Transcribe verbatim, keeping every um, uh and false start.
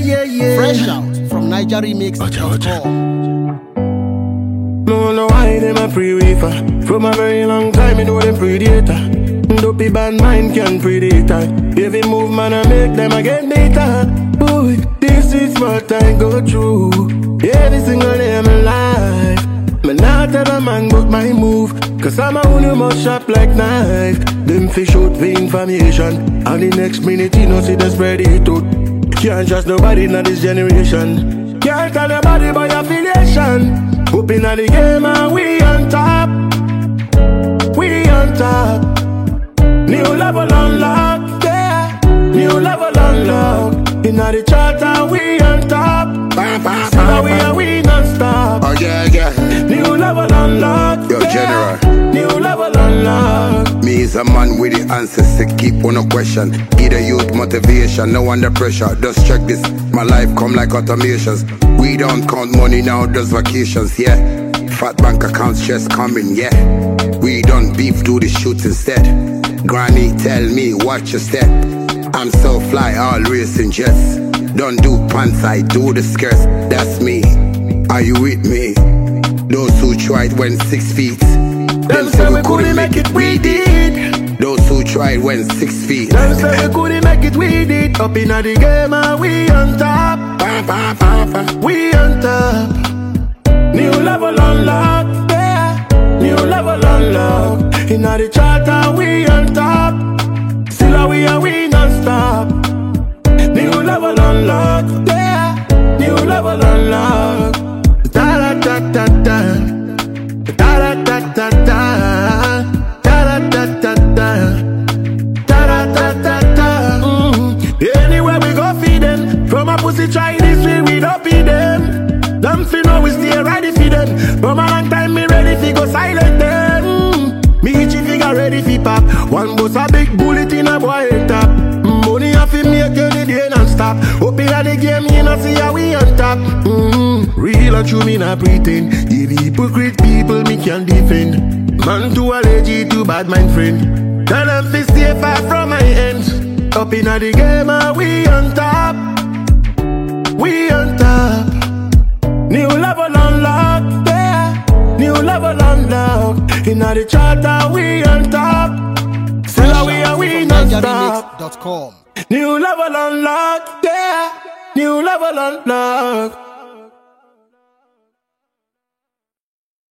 yeah, yeah. Fresh out from Niger Remix dot com. No, no, why them a pre-wafer? From a very long time, you know them predator. Dopey bad mind can predator. Every move, man, I make them again data. Boy, this is what I go through. Every single day of my life. Me not tell a man but my move, cause I'm a only mouth sharp like knife. Them fish out the information, and the next minute you know see them spread it out. Can't trust nobody in this generation. Can't tell nobody about your affiliation. Hoping at the game and we on top. We on top. New level unlocked, yeah. New level unlocked. In the charter we on top. So we are we non-stop. Oh yeah, yeah. New level unlocked. Yo, yeah. General. New level unlocked. Me is a man with the answers to keep on a question. Give the youth motivation, no under pressure. Just check this, my life come like automations. We don't count money now, just vacations, yeah. Fat bank accounts just coming, yeah. We don't beef, do the shoots instead. Granny tell me, watch your step. I'm so fly, all racing jets. Don't do pants, I do the skirts. That's me, are you with me? Those who tried went six feet. Them say we couldn't make it, we did. Those who tried went six feet. Them say we couldn't make it, we did. Up in the game and we on top. We on top. New level unlocked, yeah. New level unlocked. In the charter we on top. Still we are we non-stop. New level unlocked, yeah. New level unlocked. Da da da da da. Da da da da da. Da da da da da. Da da da da da. Anywhere we go feed them. From a pussy try this way we don't feed them. Them fi know we stay ready for them. From a long time me ready fi go silent them. Me itchy figure ready fi pop. One bus a big bullet in a boy head top. Money a fi make any day non-stop. Up inna the game you know see how we on top. Mm-hmm. Real and true me not pretend. If hypocrite people me can defend. Man too allergic to bad mind friend. Tell them fi stay far from my end. Up inna the game and we on top. We on top. New level unlocked, yeah. New level unlocked. Inna the charter we on top. Still we are we non-stop. Niger Remix dot com. New level unlocked, yeah. New level unlocked.